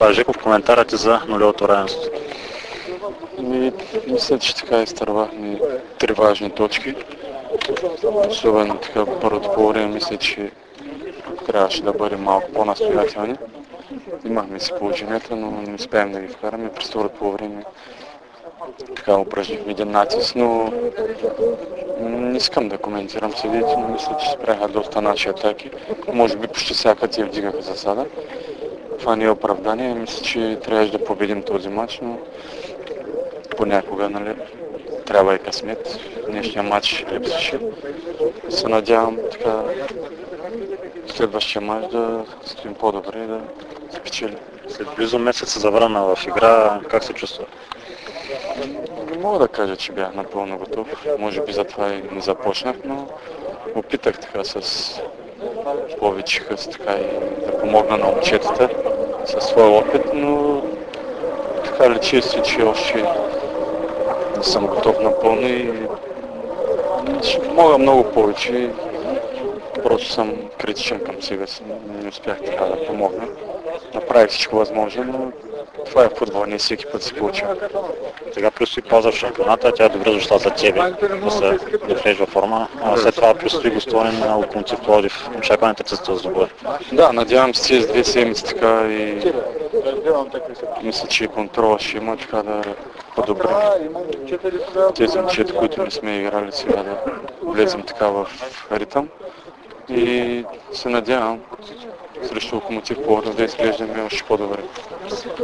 Жеков, коментарът ти за нулевото равенство. Мисля, че така изтървахме три важни точки. Особено така първото по време, мисля, че трябваше да бъдем малко по-настоятелни. Имахме си положенията, но не успеем да ги вкараме. През второто по време така упражнихме един натиск, но не искам да коментирам съдиите, но мисля, че спряха доста наши атаки. Може би почти всяка те вдигаха засада. Това не е оправдание. Мисля, че трябваше да победим този матч, но понякога, нали, трябва и късмет. Днешния матч липсваше. Се надявам така следващия матч да стоим по-добре и да спечелим. След близо месец се завърна в игра, как се чувства? Не мога да кажа, че бях напълно готов. Може би затова и не започнах, но опитах така с повече хъс, така и да помогна на момчетата със своя опит, но така личи си, че още не съм готов напълно и ще мога много повече. Просто съм критичен към себе си. Не успях така да помогна. Направих всичко възможно, но това е футбол, не всеки път се получава. Сега предстои пауза в шампионата, тя е добре дошла за тебе, да се влезеш във форма. След това предстои гостуване на Локомотив Пловдив. Очакването ти за този двубой? Да, надявам се тези 2 седмици така и мисля, че и контрола ще има така да подобрим тези момчета, които не сме играли сега, да влезем така в ритъм. И се надявам срещу Локомотив Пловдив да изглеждаме още по-добре.